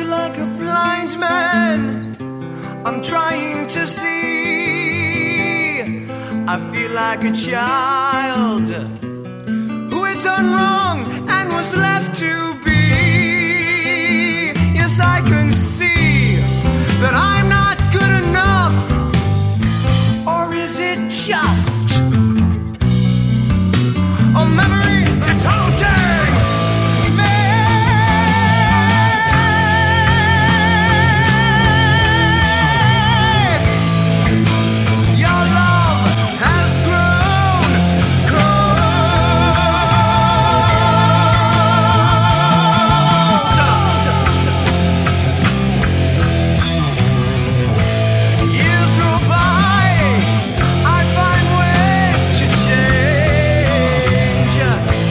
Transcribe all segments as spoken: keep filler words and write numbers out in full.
feel like a blind man. I'm trying to see. I feel like a child who had done wrong and was left to be. Yes, I can see that I'm not good enough. Or is it just a memory that's haunting me? Your love has grown cold. Years roll by, I find ways to change.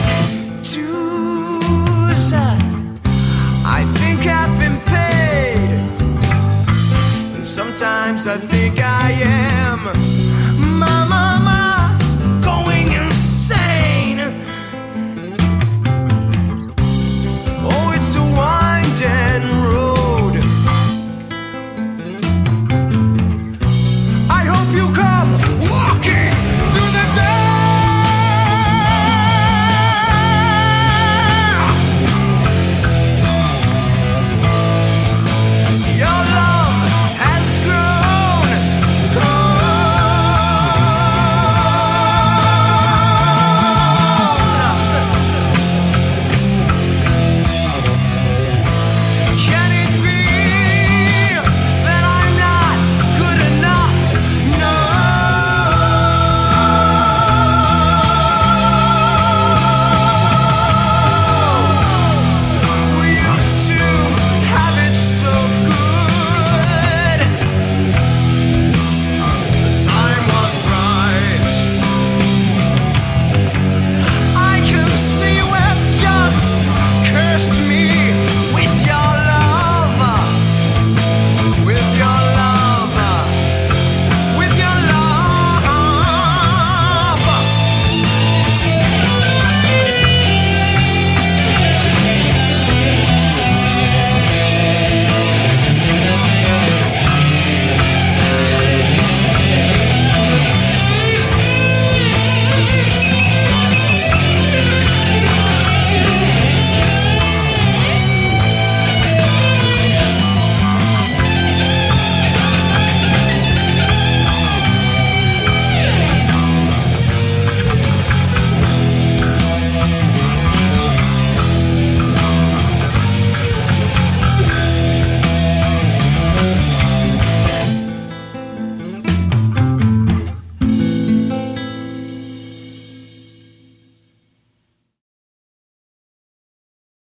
Dues, I think I've been paid, and sometimes I think I am.